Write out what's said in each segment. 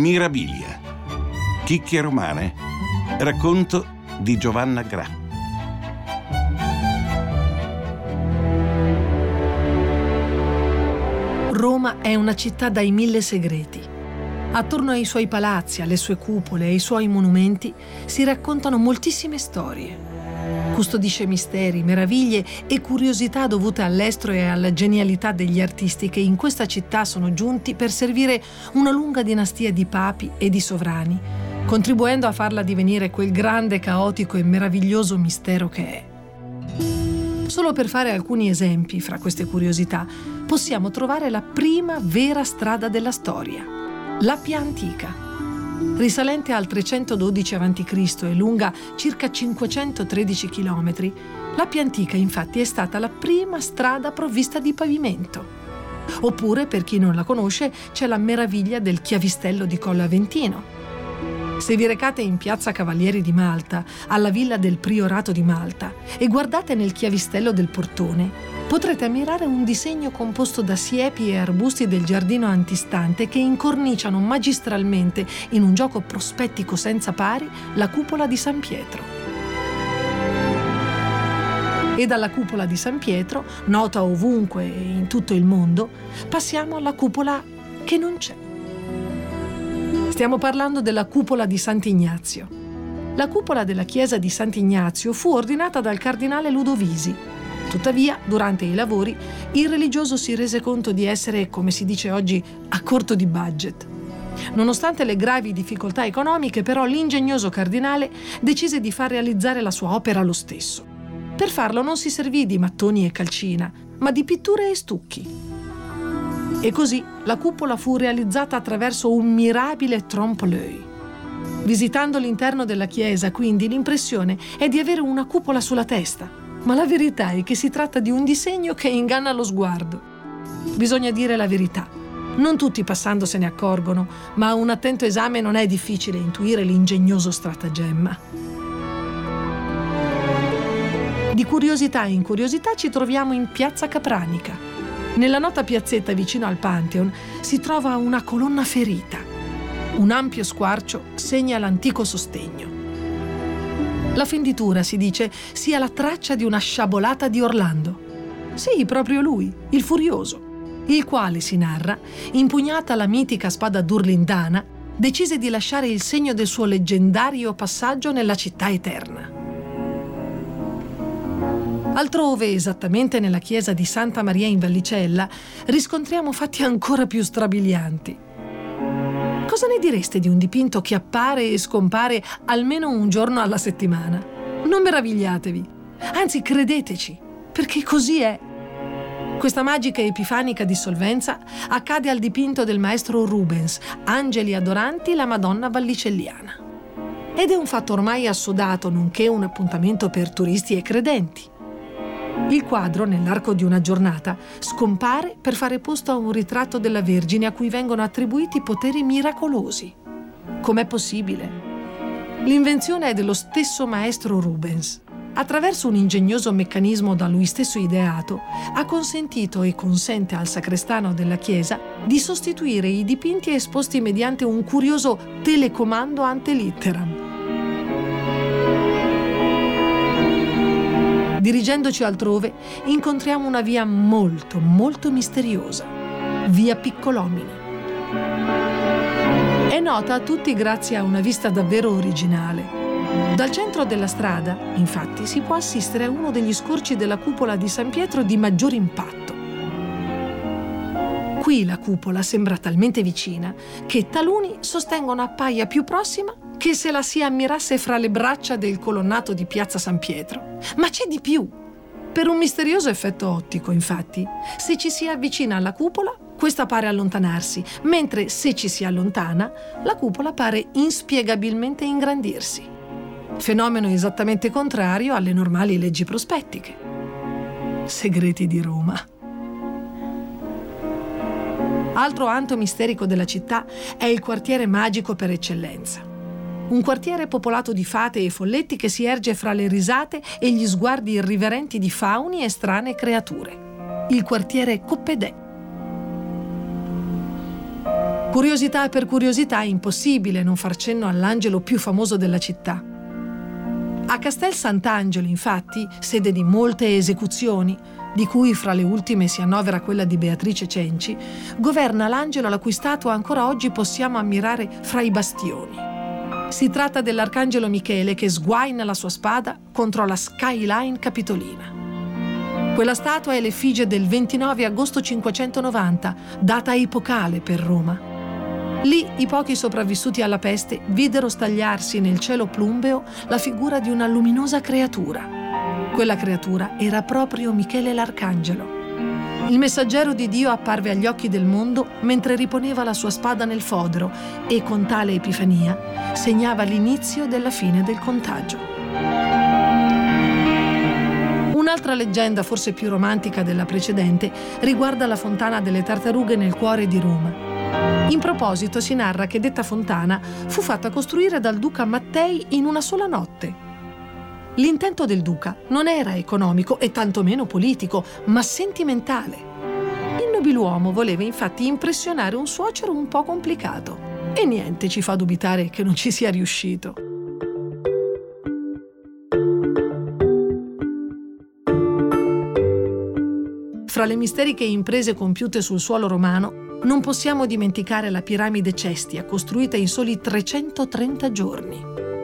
Mirabilia. Chicche romane. Racconto di Giovanna Gra. Roma è una città dai 1000 segreti. Attorno ai suoi palazzi, alle sue cupole, ai suoi monumenti si raccontano moltissime storie. Custodisce misteri, meraviglie e curiosità dovute all'estro e alla genialità degli artisti che in questa città sono giunti per servire una lunga dinastia di papi e di sovrani, contribuendo a farla divenire quel grande, caotico e meraviglioso mistero che è. Solo per fare alcuni esempi fra queste curiosità, possiamo trovare la prima vera strada della storia, la Pia Antica. Risalente al 312 a.C. e lunga circa 513 km, la Pia Antica infatti è stata la prima strada provvista di pavimento. Oppure, per chi non la conosce, c'è la meraviglia del Chiavistello di Colle Aventino. Se vi recate in Piazza Cavalieri di Malta, alla villa del Priorato di Malta, e guardate nel Chiavistello del Portone, potrete ammirare un disegno composto da siepi e arbusti del giardino antistante che incorniciano magistralmente, in un gioco prospettico senza pari, la cupola di San Pietro. E dalla cupola di San Pietro, nota ovunque e in tutto il mondo, passiamo alla cupola che non c'è. Stiamo parlando della cupola di Sant'Ignazio. La cupola della chiesa di Sant'Ignazio fu ordinata dal cardinale Ludovisi. Tuttavia, durante i lavori, il religioso si rese conto di essere, come si dice oggi, a corto di budget. Nonostante le gravi difficoltà economiche, però, l'ingegnoso cardinale decise di far realizzare la sua opera lo stesso. Per farlo non si servì di mattoni e calcina, ma di pitture e stucchi. E così la cupola fu realizzata attraverso un mirabile trompe-l'œil. Visitando l'interno della chiesa, quindi, l'impressione è di avere una cupola sulla testa. Ma la verità è che si tratta di un disegno che inganna lo sguardo. Bisogna dire la verità. Non tutti passando se ne accorgono, ma a un attento esame non è difficile intuire l'ingegnoso stratagemma. Di curiosità in curiosità ci troviamo in Piazza Capranica. Nella nota piazzetta vicino al Pantheon si trova una colonna ferita. Un ampio squarcio segna l'antico sostegno. La fenditura, si dice, sia la traccia di una sciabolata di Orlando. Sì, proprio lui, il Furioso, il quale, si narra, impugnata la mitica spada durlindana, decise di lasciare il segno del suo leggendario passaggio nella città eterna. Altrove, esattamente nella chiesa di Santa Maria in Vallicella, riscontriamo fatti ancora più strabilianti. Cosa ne direste di un dipinto che appare e scompare almeno un giorno alla settimana? Non meravigliatevi, anzi credeteci, perché così è. Questa magica epifanica dissolvenza accade al dipinto del maestro Rubens, Angeli adoranti la Madonna vallicelliana. Ed è un fatto ormai assodato, nonché un appuntamento per turisti e credenti. Il quadro, nell'arco di una giornata, scompare per fare posto a un ritratto della Vergine a cui vengono attribuiti poteri miracolosi. Com'è possibile? L'invenzione è dello stesso maestro Rubens. Attraverso un ingegnoso meccanismo da lui stesso ideato, ha consentito e consente al sacrestano della chiesa di sostituire i dipinti esposti mediante un curioso telecomando ante litteram. Dirigendoci altrove, incontriamo una via molto, molto misteriosa. Via Piccolomini. È nota a tutti grazie a una vista davvero originale. Dal centro della strada, infatti, si può assistere a uno degli scorci della cupola di San Pietro di maggior impatto. Qui la cupola sembra talmente vicina che taluni sostengono appaia più prossima che se la si ammirasse fra le braccia del colonnato di Piazza San Pietro. Ma c'è di più. Per un misterioso effetto ottico, infatti, se ci si avvicina alla cupola, questa pare allontanarsi, mentre se ci si allontana, la cupola pare inspiegabilmente ingrandirsi. Fenomeno esattamente contrario alle normali leggi prospettiche. Segreti di Roma. Altro anto misterico della città è il quartiere magico per eccellenza. Un quartiere popolato di fate e folletti che si erge fra le risate e gli sguardi irriverenti di fauni e strane creature. Il quartiere Coppedè. Curiosità per curiosità, è impossibile non far cenno all'angelo più famoso della città. A Castel Sant'Angelo, infatti, sede di molte esecuzioni, di cui fra le ultime si annovera quella di Beatrice Cenci, governa l'angelo la cui statua ancora oggi possiamo ammirare fra i bastioni. Si tratta dell'arcangelo Michele che sguaina la sua spada contro la skyline capitolina. Quella statua è l'effigie del 29 agosto 590, data epocale per Roma. Lì i pochi sopravvissuti alla peste videro stagliarsi nel cielo plumbeo la figura di una luminosa creatura. Quella creatura era proprio Michele l'Arcangelo. Il messaggero di Dio apparve agli occhi del mondo mentre riponeva la sua spada nel fodero e con tale epifania segnava l'inizio della fine del contagio. Un'altra leggenda, forse più romantica della precedente, riguarda la fontana delle Tartarughe nel cuore di Roma. In proposito si narra che detta fontana fu fatta costruire dal duca Mattei in una sola notte. L'intento del duca non era economico e tantomeno politico, ma sentimentale. Il nobiluomo voleva infatti impressionare un suocero un po' complicato e niente ci fa dubitare che non ci sia riuscito. Fra le misteriche imprese compiute sul suolo romano non possiamo dimenticare la piramide Cestia, costruita in soli 330 giorni.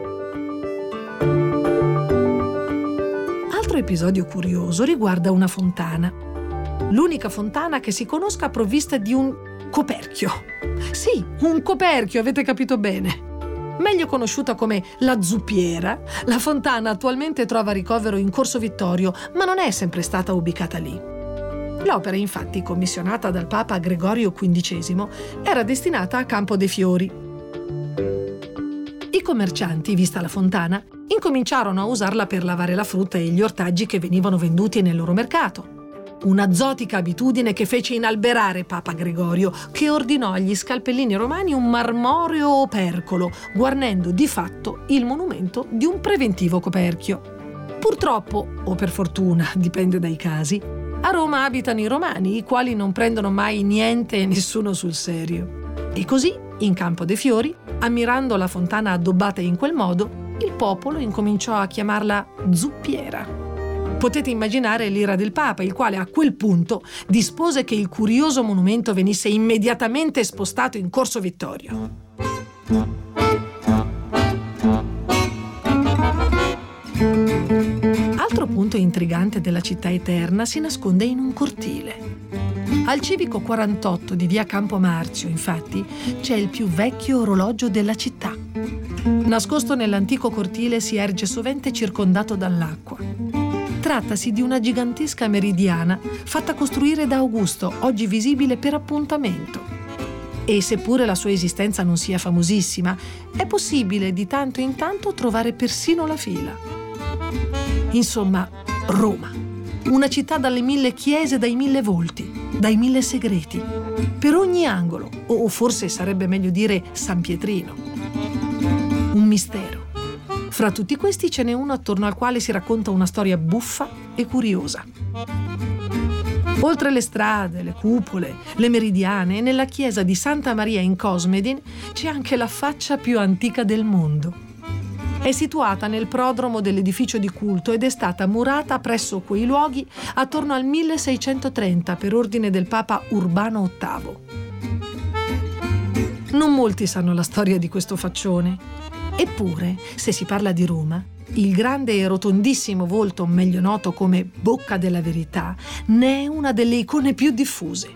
Altro episodio curioso riguarda una fontana. L'unica fontana che si conosca provvista di un coperchio. Sì, un coperchio, avete capito bene. Meglio conosciuta come la Zuppiera, la fontana attualmente trova ricovero in Corso Vittorio, ma non è sempre stata ubicata lì. L'opera, infatti, commissionata dal Papa Gregorio XV, era destinata a Campo dei Fiori. I commercianti, vista la fontana, incominciarono a usarla per lavare la frutta e gli ortaggi che venivano venduti nel loro mercato. Una zotica abitudine che fece inalberare Papa Gregorio, che ordinò agli scalpellini romani un marmoreo opercolo, guarnendo di fatto il monumento di un preventivo coperchio. Purtroppo, o per fortuna, dipende dai casi, a Roma abitano i romani, i quali non prendono mai niente e nessuno sul serio. E così, in Campo dei Fiori, ammirando la fontana addobbata in quel modo, il popolo incominciò a chiamarla Zuppiera. Potete immaginare l'ira del Papa, il quale a quel punto dispose che il curioso monumento venisse immediatamente spostato in Corso Vittorio. Altro punto intrigante della città eterna si nasconde in un cortile. Al civico 48 di via Campo Marzio, infatti, c'è il più vecchio orologio della città. Nascosto nell'antico cortile si erge sovente circondato dall'acqua. Trattasi di una gigantesca meridiana fatta costruire da Augusto, oggi visibile per appuntamento. E seppure la sua esistenza non sia famosissima, è possibile di tanto in tanto trovare persino la fila. Insomma, Roma, una città dalle 1000 chiese, dai 1000 volti, dai 1000 segreti, per ogni angolo, o forse sarebbe meglio dire San Pietrino. Un mistero. Fra tutti questi ce n'è uno attorno al quale si racconta una storia buffa e curiosa. Oltre le strade, le cupole, le meridiane, nella chiesa di Santa Maria in Cosmedin c'è anche la faccia più antica del mondo. È situata nel prodromo dell'edificio di culto ed è stata murata presso quei luoghi attorno al 1630 per ordine del Papa Urbano VIII. Non molti sanno la storia di questo faccione. Eppure, se si parla di Roma, il grande e rotondissimo volto, meglio noto come Bocca della Verità, ne è una delle icone più diffuse.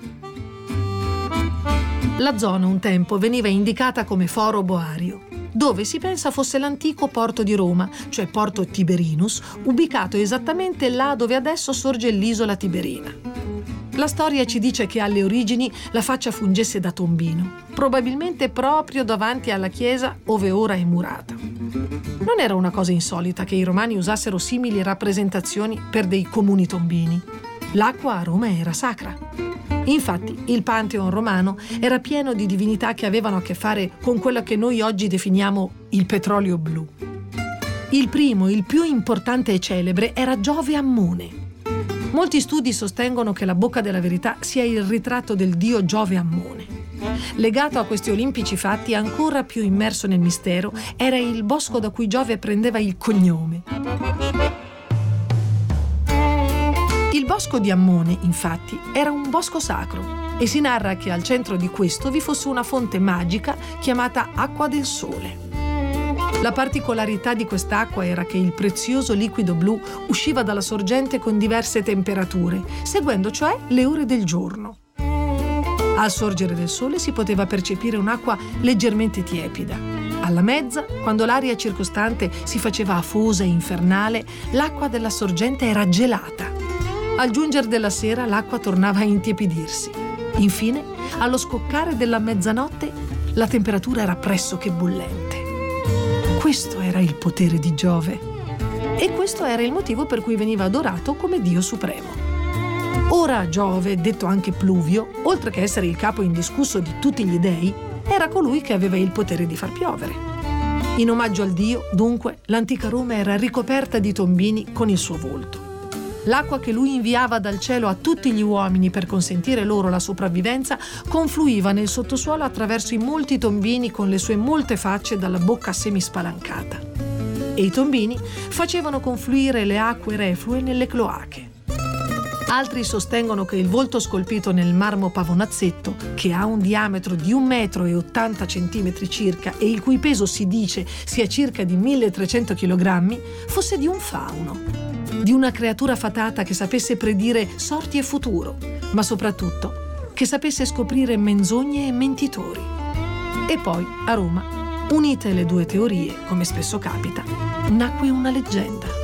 La zona un tempo veniva indicata come Foro Boario, dove si pensa fosse l'antico porto di Roma, cioè Porto Tiberinus, ubicato esattamente là dove adesso sorge l'isola Tiberina. La storia ci dice che alle origini la faccia fungesse da tombino, probabilmente proprio davanti alla chiesa ove ora è murata. Non era una cosa insolita che i romani usassero simili rappresentazioni per dei comuni tombini. L'acqua a Roma era sacra. Infatti, il Pantheon romano era pieno di divinità che avevano a che fare con quello che noi oggi definiamo il petrolio blu. Il primo, il più importante e celebre, era Giove Ammone. Molti studi sostengono che la Bocca della Verità sia il ritratto del dio Giove Ammone. legato a questi olimpici fatti, ancora più immerso nel mistero, era il bosco da cui Giove prendeva il cognome. Il bosco di Ammone, infatti, era un bosco sacro e si narra che al centro di questo vi fosse una fonte magica chiamata Acqua del Sole. La particolarità di quest'acqua era che il prezioso liquido blu usciva dalla sorgente con diverse temperature, seguendo cioè le ore del giorno. Al sorgere del sole si poteva percepire un'acqua leggermente tiepida. Alla mezza, quando l'aria circostante si faceva afosa e infernale, l'acqua della sorgente era gelata. Al giungere della sera l'acqua tornava a intiepidirsi. Infine, allo scoccare della mezzanotte, la temperatura era pressoché bollente. Questo era il potere di Giove. E questo era il motivo per cui veniva adorato come Dio supremo. Ora Giove, detto anche Pluvio, oltre che essere il capo indiscusso di tutti gli dei, era colui che aveva il potere di far piovere. In omaggio al dio, dunque, l'antica Roma era ricoperta di tombini con il suo volto. L'acqua che lui inviava dal cielo a tutti gli uomini per consentire loro la sopravvivenza confluiva nel sottosuolo attraverso i molti tombini con le sue molte facce dalla bocca semispalancata. E i tombini facevano confluire le acque reflue nelle cloache. Altri sostengono che il volto scolpito nel marmo Pavonazzetto, che ha un diametro di 1,80 m circa e il cui peso si dice sia circa di 1300 kg, fosse di un fauno, di una creatura fatata che sapesse predire sorti e futuro, ma soprattutto che sapesse scoprire menzogne e mentitori. E poi, a Roma, unite le due teorie, come spesso capita, nacque una leggenda.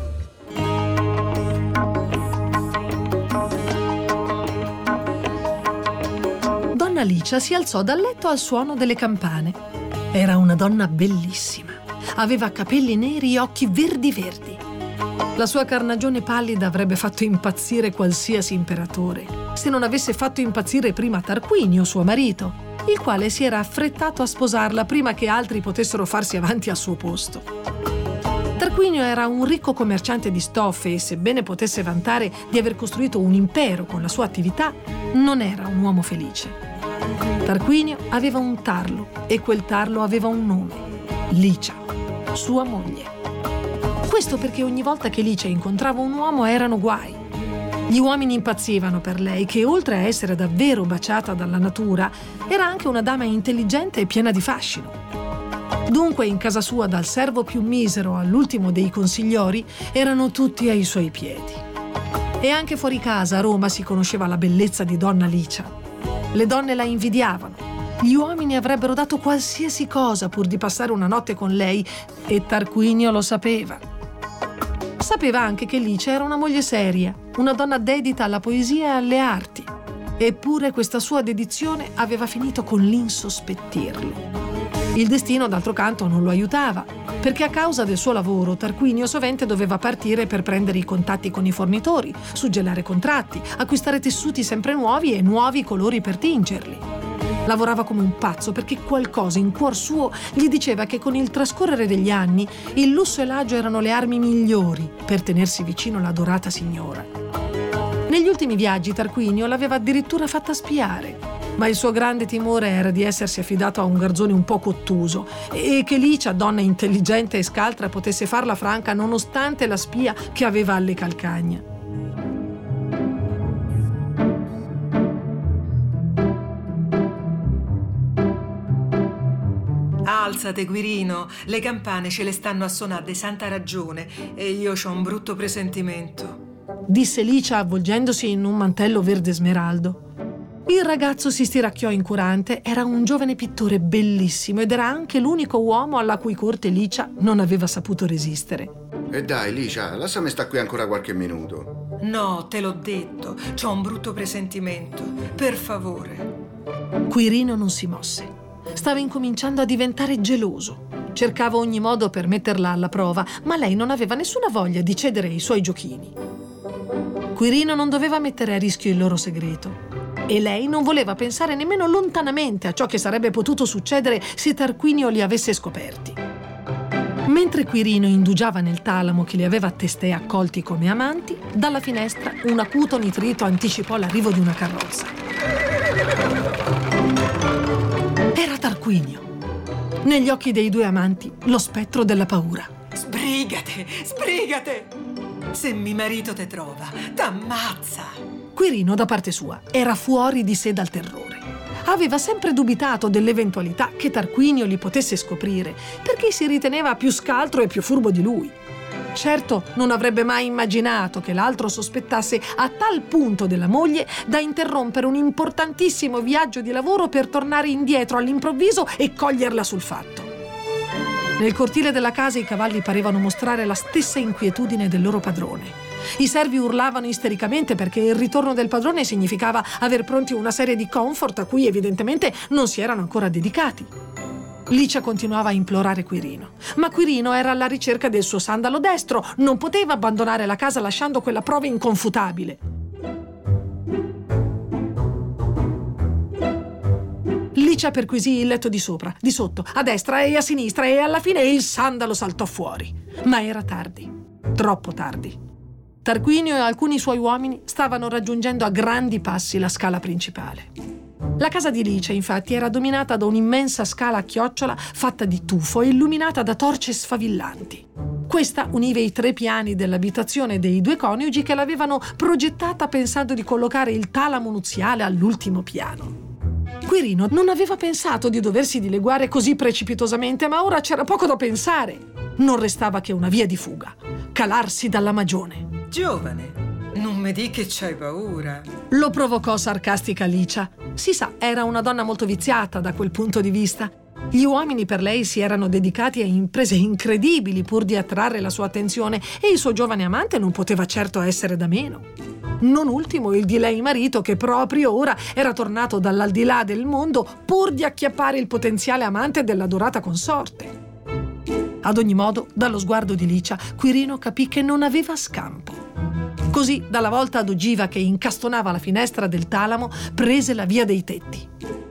Donna Licia si alzò dal letto al suono delle campane. Era una donna bellissima. Aveva capelli neri e occhi verdi verdi. La sua carnagione pallida avrebbe fatto impazzire qualsiasi imperatore, se non avesse fatto impazzire prima Tarquinio, suo marito, il quale si era affrettato a sposarla prima che altri potessero farsi avanti al suo posto. Tarquinio era un ricco commerciante di stoffe e, sebbene potesse vantare di aver costruito un impero con la sua attività, non era un uomo felice. Tarquinio aveva un tarlo e quel tarlo aveva un nome: Licia, sua moglie. Questo perché ogni volta che Licia incontrava un uomo erano guai. Gli uomini impazzivano per lei, che oltre a essere davvero baciata dalla natura, era anche una dama intelligente e piena di fascino. Dunque in casa sua, dal servo più misero all'ultimo dei consigliori, erano tutti ai suoi piedi. E anche fuori casa, a Roma, si conosceva la bellezza di donna Licia. Le donne la invidiavano. Gli uomini avrebbero dato qualsiasi cosa pur di passare una notte con lei, e Tarquinio lo sapeva. Sapeva anche che Licia era una moglie seria, una donna dedita alla poesia e alle arti. Eppure questa sua dedizione aveva finito con l'insospettirlo. Il destino, d'altro canto, non lo aiutava, perché a causa del suo lavoro Tarquinio sovente doveva partire per prendere i contatti con i fornitori, suggellare contratti, acquistare tessuti sempre nuovi e nuovi colori per tingerli. Lavorava come un pazzo perché qualcosa in cuor suo gli diceva che con il trascorrere degli anni il lusso e l'agio erano le armi migliori per tenersi vicino l'adorata signora. Negli ultimi viaggi Tarquinio l'aveva addirittura fatta spiare, ma il suo grande timore era di essersi affidato a un garzone un po' ottuso e che Licia, donna intelligente e scaltra, potesse farla franca nonostante la spia che aveva alle calcagna. Alzate, Quirino, le campane ce le stanno a suonare di santa ragione e io c'ho un brutto presentimento, disse Licia avvolgendosi in un mantello verde smeraldo. Il ragazzo si stiracchiò incurante. Era un giovane pittore bellissimo ed era anche l'unico uomo alla cui corte Licia non aveva saputo resistere. E dai, Licia, lasciami stare qui ancora qualche minuto. No, te l'ho detto, c'ho un brutto presentimento, per favore. Quirino non si mosse. Stava incominciando a diventare geloso. Cercava ogni modo per metterla alla prova, ma lei non aveva nessuna voglia di cedere ai suoi giochini. Quirino non doveva mettere a rischio il loro segreto e lei non voleva pensare nemmeno lontanamente a ciò che sarebbe potuto succedere se Tarquinio li avesse scoperti. Mentre Quirino indugiava nel talamo che li aveva testé accolti come amanti, dalla finestra un acuto nitrito anticipò l'arrivo di una carrozza. Era Tarquinio. Negli occhi dei due amanti, lo spettro della paura. Sbrigate, sbrigate! Se mio marito te trova, t'ammazza! Quirino, da parte sua, era fuori di sé dal terrore. Aveva sempre dubitato dell'eventualità che Tarquinio li potesse scoprire, perché si riteneva più scaltro e più furbo di lui. Certo, non avrebbe mai immaginato che l'altro sospettasse a tal punto della moglie da interrompere un importantissimo viaggio di lavoro per tornare indietro all'improvviso e coglierla sul fatto. Nel cortile della casa i cavalli parevano mostrare la stessa inquietudine del loro padrone. I servi urlavano istericamente perché il ritorno del padrone significava aver pronti una serie di comfort a cui evidentemente non si erano ancora dedicati. Licia continuava a implorare Quirino, ma Quirino era alla ricerca del suo sandalo destro, non poteva abbandonare la casa lasciando quella prova inconfutabile. Licia perquisì il letto di sopra, di sotto, a destra e a sinistra e alla fine il sandalo saltò fuori. Ma era tardi, troppo tardi. Tarquinio e alcuni suoi uomini stavano raggiungendo a grandi passi la scala principale. La casa di Licia, infatti, era dominata da un'immensa scala a chiocciola fatta di tufo e illuminata da torce sfavillanti. Questa univa i 3 piani dell'abitazione dei due coniugi che l'avevano progettata pensando di collocare il talamo nuziale all'ultimo piano. Quirino non aveva pensato di doversi dileguare così precipitosamente, ma ora c'era poco da pensare. Non restava che una via di fuga: calarsi dalla magione. Giovane, non mi di che c'hai paura. Lo provocò sarcastica Licia. Si sa, era una donna molto viziata da quel punto di vista. Gli uomini per lei si erano dedicati a imprese incredibili pur di attrarre la sua attenzione e il suo giovane amante non poteva certo essere da meno. Non ultimo il di lei marito che proprio ora era tornato dall'aldilà del mondo pur di acchiappare il potenziale amante dell'adorata consorte. Ad ogni modo, dallo sguardo di Licia, Quirino capì che non aveva scampo. Così, dalla volta ad ogiva che incastonava la finestra del talamo, prese la via dei tetti.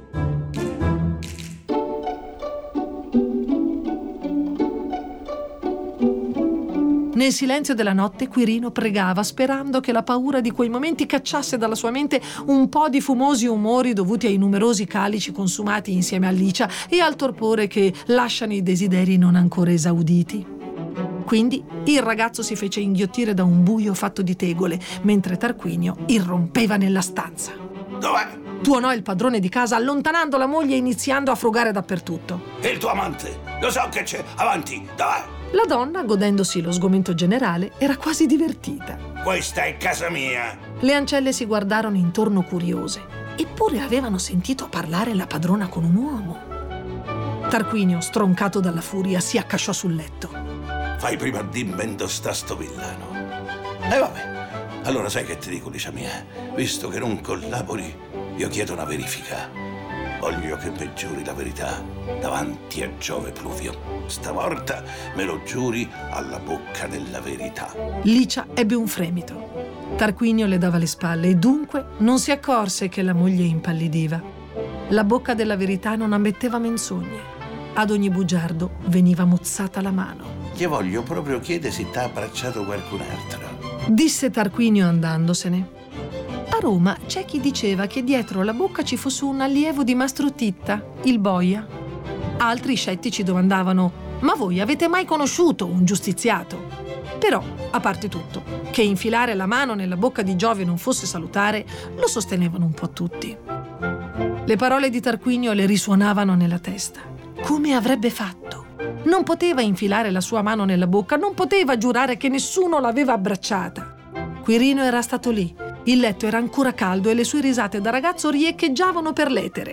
Nel silenzio della notte Quirino pregava, sperando che la paura di quei momenti cacciasse dalla sua mente un po' di fumosi umori dovuti ai numerosi calici consumati insieme a Licia e al torpore che lasciano i desideri non ancora esauditi. Quindi il ragazzo si fece inghiottire da un buio fatto di tegole, mentre Tarquinio irrompeva nella stanza. Dov'è? Tuonò il padrone di casa, allontanando la moglie e iniziando a frugare dappertutto. Il tuo amante? Lo so che c'è. Avanti, dov'è? La donna, godendosi lo sgomento generale, era quasi divertita. Questa è casa mia. Le ancelle si guardarono intorno curiose, eppure avevano sentito parlare la padrona con un uomo. Tarquinio, stroncato dalla furia, si accasciò sul letto. Fai prima dimmi dove sta sto villano. E vabbè, allora sai che ti dico, Licia mia? Visto che non collabori, io chiedo una verifica. Voglio che mi giuri la verità davanti a Giove Pluvio. Stavolta me lo giuri alla bocca della verità. Licia ebbe un fremito. Tarquinio le dava le spalle e dunque non si accorse che la moglie impallidiva. La bocca della verità non ammetteva menzogne. Ad ogni bugiardo veniva mozzata la mano. Ti voglio proprio chiedere se t'ha abbracciato qualcun altro, disse Tarquinio andandosene. A Roma c'è chi diceva che dietro la bocca ci fosse un allievo di Mastro Titta, il boia. Altri scettici domandavano: ma voi avete mai conosciuto un giustiziato? Però, a parte tutto, che infilare la mano nella bocca di Giove non fosse salutare, lo sostenevano un po' tutti. Le parole di Tarquinio le risuonavano nella testa. Come avrebbe fatto? Non poteva infilare la sua mano nella bocca, non poteva giurare che nessuno l'aveva abbracciata. Quirino era stato lì, il letto era ancora caldo e le sue risate da ragazzo riecheggiavano per l'etere.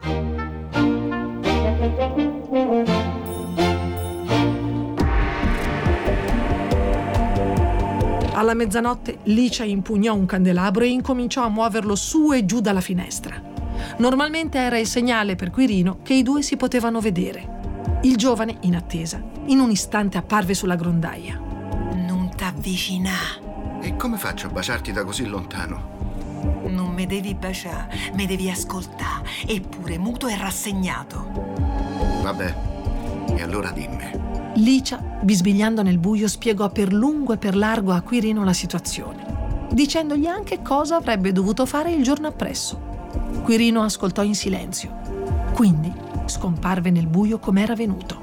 Alla mezzanotte Licia impugnò un candelabro e incominciò a muoverlo su e giù dalla finestra. Normalmente era il segnale per Quirino che i due si potevano vedere. Il giovane, in attesa, in un istante apparve sulla grondaia. Non t'avvicinà. E come faccio a baciarti da così lontano? Non mi devi baciare, mi devi ascoltare, eppure muto e rassegnato. Vabbè, e allora dimmi. Licia, bisbigliando nel buio, spiegò per lungo e per largo a Quirino la situazione, dicendogli anche cosa avrebbe dovuto fare il giorno appresso. Quirino ascoltò in silenzio. Quindi scomparve nel buio come era venuto.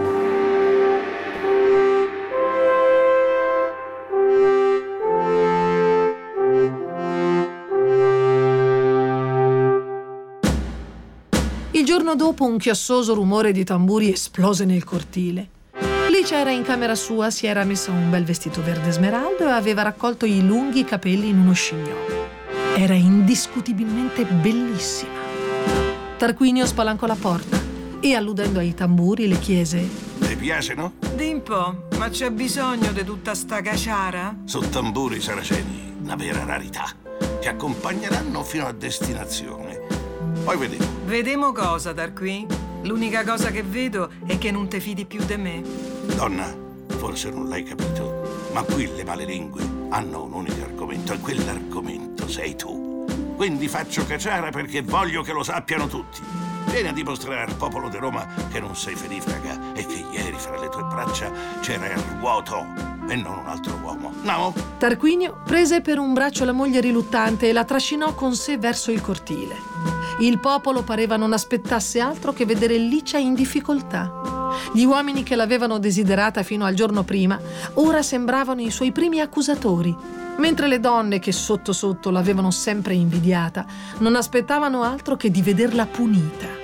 Il giorno dopo un chiassoso rumore di tamburi esplose nel cortile. Licia era in camera sua, si era messa un bel vestito verde smeraldo e aveva raccolto i lunghi capelli in uno scignolo. Era indiscutibilmente bellissima. Tarquinio spalancò la porta e, alludendo ai tamburi, le chiese: Ti piace, no? Di un po', ma c'è bisogno di tutta sta caciara? Su tamburi saraceni, una vera rarità. Ti accompagneranno fino a destinazione. Poi vediamo. Vedemo cosa, Tarquin? L'unica cosa che vedo è che non te fidi più di me. Donna, forse non l'hai capito, ma qui le malelingue hanno un unico argomento e quell'argomento sei tu. Quindi faccio caciara perché voglio che lo sappiano tutti. Vieni a dimostrare al popolo di Roma che non sei ferifraga e che ieri fra le tue braccia c'era il vuoto e non un altro uomo. No? Tarquinio prese per un braccio la moglie riluttante e la trascinò con sé verso il cortile. Il popolo pareva non aspettasse altro che vedere Licia in difficoltà. Gli uomini che l'avevano desiderata fino al giorno prima ora sembravano i suoi primi accusatori, mentre le donne che sotto sotto l'avevano sempre invidiata non aspettavano altro che di vederla punita.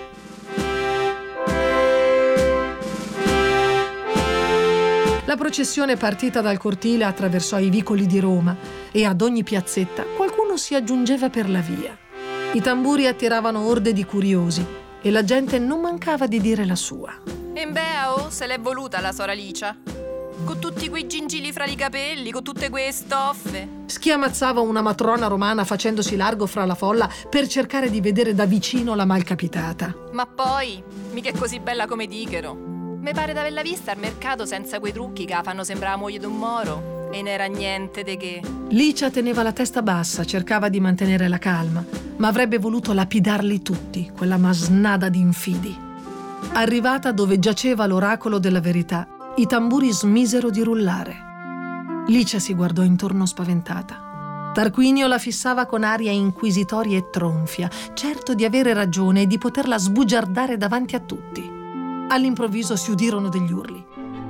La processione partita dal cortile attraversò i vicoli di Roma e ad ogni piazzetta qualcuno si aggiungeva per la via. I tamburi attiravano orde di curiosi e la gente non mancava di dire la sua. E beh, se l'è voluta la sora Licia. Con tutti quei gingilli fra i capelli, con tutte quelle stoffe. Schiamazzava una matrona romana facendosi largo fra la folla per cercare di vedere da vicino la malcapitata. Ma poi, mica è così bella come dicono. Mi pare d'averla vista al mercato senza quei trucchi che la fanno sembrare la moglie d'un moro. E n'era niente di che. Licia teneva la testa bassa, cercava di mantenere la calma, ma avrebbe voluto lapidarli tutti, quella masnada di infidi. Arrivata dove giaceva l'oracolo della verità, i tamburi smisero di rullare. Licia si guardò intorno spaventata. Tarquinio la fissava con aria inquisitoria e tronfia, certo di avere ragione e di poterla sbugiardare davanti a tutti. All'improvviso si udirono degli urli.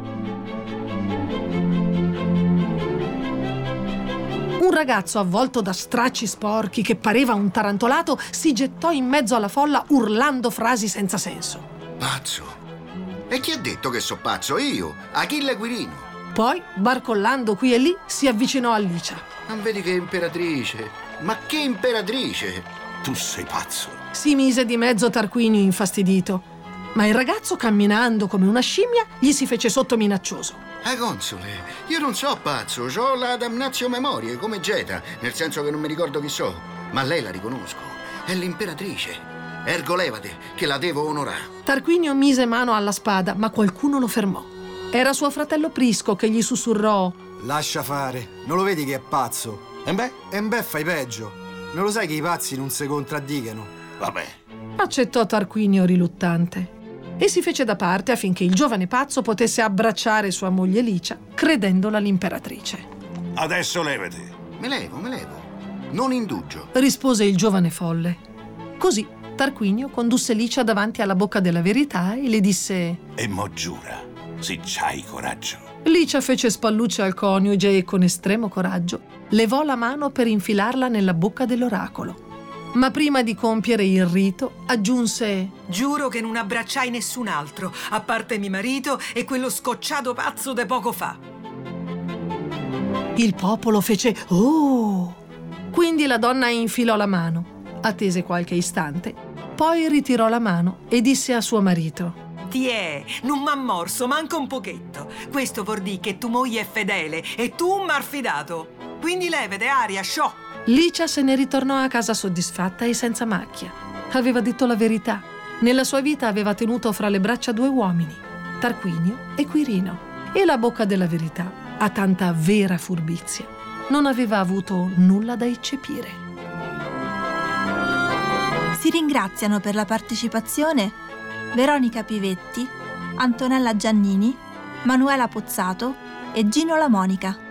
Un ragazzo avvolto da stracci sporchi che pareva un tarantolato si gettò in mezzo alla folla urlando frasi senza senso. Pazzo? E chi ha detto che so pazzo? Io, Achille Quirino. Poi, barcollando qui e lì, si avvicinò a Licia. Non vedi che imperatrice? Ma che imperatrice? Tu sei pazzo. Si mise di mezzo Tarquinio infastidito, ma il ragazzo, camminando come una scimmia, gli si fece sotto minaccioso. Console, io non so pazzo, ho la damnatio memoria come Geta, nel senso che non mi ricordo chi so, ma lei la riconosco, è l'imperatrice. Ergo levate, che la devo onorare. Tarquinio mise mano alla spada, ma qualcuno lo fermò. Era suo fratello Prisco che gli sussurrò: Lascia fare, non lo vedi che è pazzo? E beh, Fai peggio. Non lo sai che i pazzi non si contraddicano? vabbè. accettò Tarquinio riluttante e si fece da parte affinché il giovane pazzo potesse abbracciare sua moglie Licia, credendola l'imperatrice. Adesso levati. Me levo, non indugio. Rispose il giovane folle. Così Tarquinio condusse Licia davanti alla bocca della verità e le disse: E mo giura, se c'hai coraggio. Licia fece spallucce al coniuge e con estremo coraggio levò la mano per infilarla nella bocca dell'oracolo. Ma prima di compiere il rito aggiunse: Giuro che non abbracciai nessun altro, a parte mio marito e quello scocciato pazzo de poco fa. Il popolo fece "Oh!". Quindi la donna infilò la mano, attese qualche istante, poi ritirò la mano e disse a suo marito: Tiè, non m'ha morso manco un pochetto. Questo vuol dire che tu moglie è fedele e tu m'ha affidato. Quindi levate, aria, sciò. Licia se ne ritornò a casa soddisfatta e senza macchia. Aveva detto la verità. Nella sua vita aveva tenuto fra le braccia 2 uomini, Tarquinio e Quirino. E la bocca della verità, a tanta vera furbizia, non aveva avuto nulla da eccepire. Si ringraziano per la partecipazione Veronica Pivetti, Antonella Giannini, Manuela Pozzato e Gino La Monica.